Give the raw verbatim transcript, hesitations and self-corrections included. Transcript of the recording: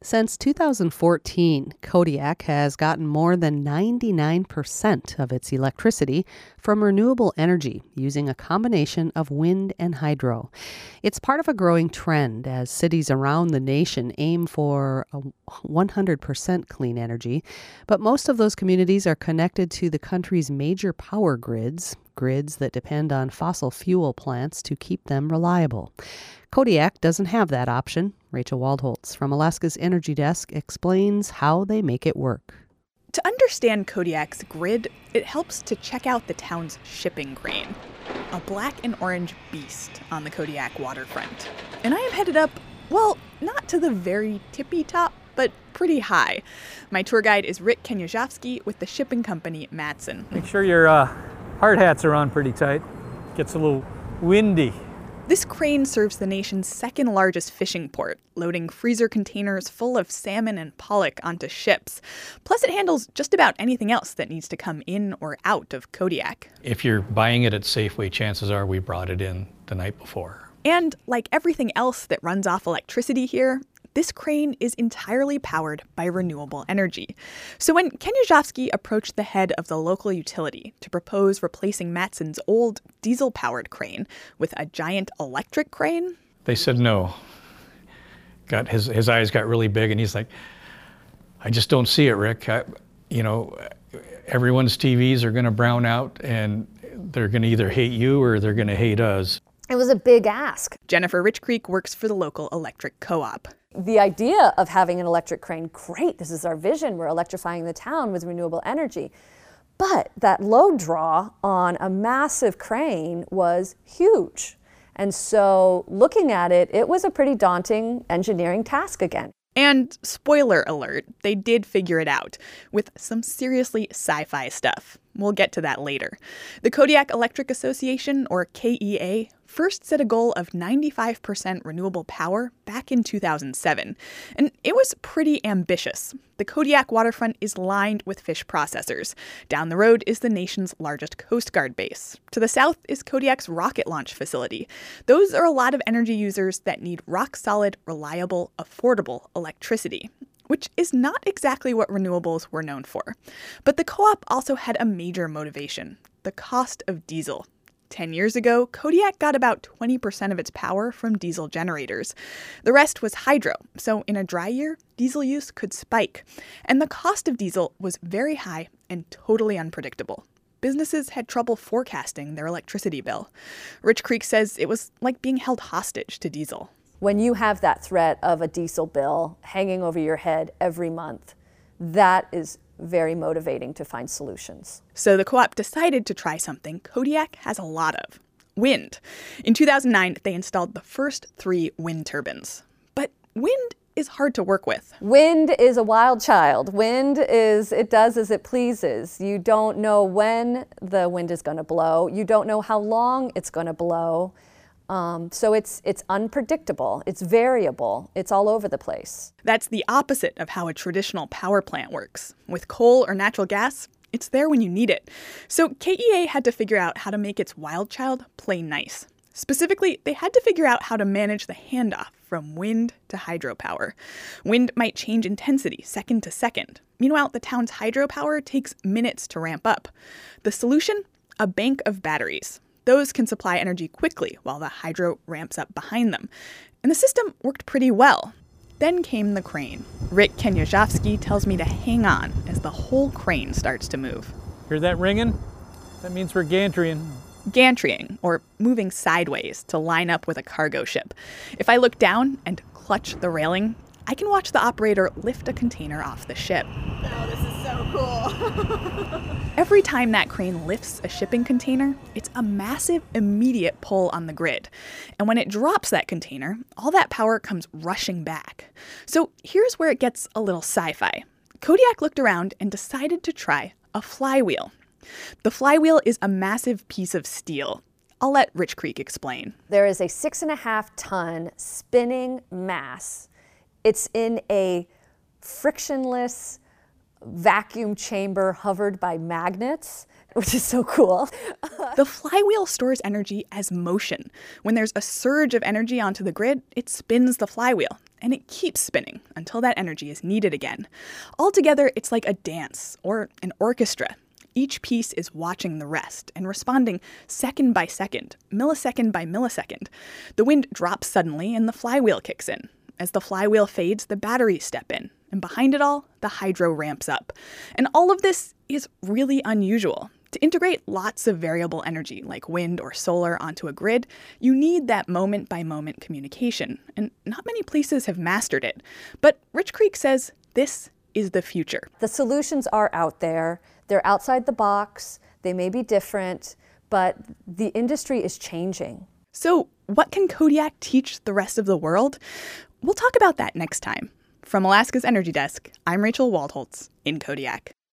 Since two thousand fourteen, Kodiak has gotten more than ninety-nine percent of its electricity from renewable energy using a combination of wind and hydro. It's part of a growing trend as cities around the nation aim for a one hundred percent clean energy, but most of those communities are connected to the country's major power grids, grids that depend on fossil fuel plants to keep them reliable. Kodiak doesn't have that option. Rachel Waldholtz from Alaska's Energy Desk explains how they make it work. To understand Kodiak's grid, it helps to check out the town's shipping crane, a black and orange beast on the Kodiak waterfront. And I am headed up, well, not to the very tippy top, but pretty high. My tour guide is Rick Kenyashevsky with the shipping company Matson. Make sure your uh, hard hats are on pretty tight. Gets a little windy. This crane serves the nation's second largest fishing port, loading freezer containers full of salmon and pollock onto ships. Plus, it handles just about anything else that needs to come in or out of Kodiak. If you're buying it at Safeway, chances are we brought it in the night before. And like everything else that runs off electricity here, this crane is entirely powered by renewable energy. So when Kenyashevsky approached the head of the local utility to propose replacing Matson's old diesel-powered crane with a giant electric crane, they said no. Got his his eyes got really big, and he's like, "I just don't see it, Rick. I, you know, everyone's T Vs are going to brown out, and they're going to either hate you or they're going to hate us." It was a big ask. Jennifer Richcreek works for the local electric co-op. The idea of having an electric crane, great, this is our vision, we're electrifying the town with renewable energy. But that load draw on a massive crane was huge. And so looking at it, it was a pretty daunting engineering task again. And spoiler alert, they did figure it out with some seriously sci-fi stuff. We'll get to that later. The Kodiak Electric Association, or K E A, first set a goal of ninety-five percent renewable power back in two thousand seven. And it was pretty ambitious. The Kodiak waterfront is lined with fish processors. Down the road is the nation's largest Coast Guard base. To the south is Kodiak's rocket launch facility. Those are a lot of energy users that need rock-solid, reliable, affordable electricity, which is not exactly what renewables were known for. But the co-op also had a major motivation: the cost of diesel. Ten years ago, Kodiak got about twenty percent of its power from diesel generators. The rest was hydro, so in a dry year, diesel use could spike. And the cost of diesel was very high and totally unpredictable. Businesses had trouble forecasting their electricity bill. Richcreek says it was like being held hostage to diesel. When you have that threat of a diesel bill hanging over your head every month, that is very motivating to find solutions. So the co-op decided to try something Kodiak has a lot of: wind. In two thousand nine, they installed the first three wind turbines. But wind is hard to work with. Wind is a wild child. Wind is, it does as it pleases. You don't know when the wind is going to blow. You don't know how long it's going to blow. Um, so it's it's unpredictable, it's variable, it's all over the place. That's the opposite of how a traditional power plant works. With coal or natural gas, it's there when you need it. So K E A had to figure out how to make its wild child play nice. Specifically, they had to figure out how to manage the handoff from wind to hydropower. Wind might change intensity second to second. Meanwhile, the town's hydropower takes minutes to ramp up. The solution? A bank of batteries. Those can supply energy quickly while the hydro ramps up behind them. And the system worked pretty well. Then came the crane. Rick Kenyashevsky tells me to hang on as the whole crane starts to move. Hear that ringing? That means we're gantrying. Gantrying, or moving sideways to line up with a cargo ship. If I look down and clutch the railing, I can watch the operator lift a container off the ship. Oh, this is so cool. Every time that crane lifts a shipping container, it's a massive immediate pull on the grid. And when it drops that container, all that power comes rushing back. So here's where it gets a little sci-fi. Kodiak looked around and decided to try a flywheel. The flywheel is a massive piece of steel. I'll let Richcreek explain. There is a six and a half ton spinning mass. It's in a frictionless vacuum chamber hovered by magnets, which is so cool. The flywheel stores energy as motion. When there's a surge of energy onto the grid, it spins the flywheel. and it keeps spinning until that energy is needed again. Altogether, it's like a dance or an orchestra. Each piece is watching the rest and responding second by second, millisecond by millisecond. The wind drops suddenly and the flywheel kicks in. As the flywheel fades, the batteries step in. And behind it all, the hydro ramps up. And all of this is really unusual. To integrate lots of variable energy, like wind or solar, onto a grid, you need that moment-by-moment communication. And not many places have mastered it. But Rich Creek says this is the future. The solutions are out there. They're outside the box. They may be different, but the industry is changing. So what can Kodiak teach the rest of the world? We'll talk about that next time. From Alaska's Energy Desk, I'm Rachel Waldholtz in Kodiak.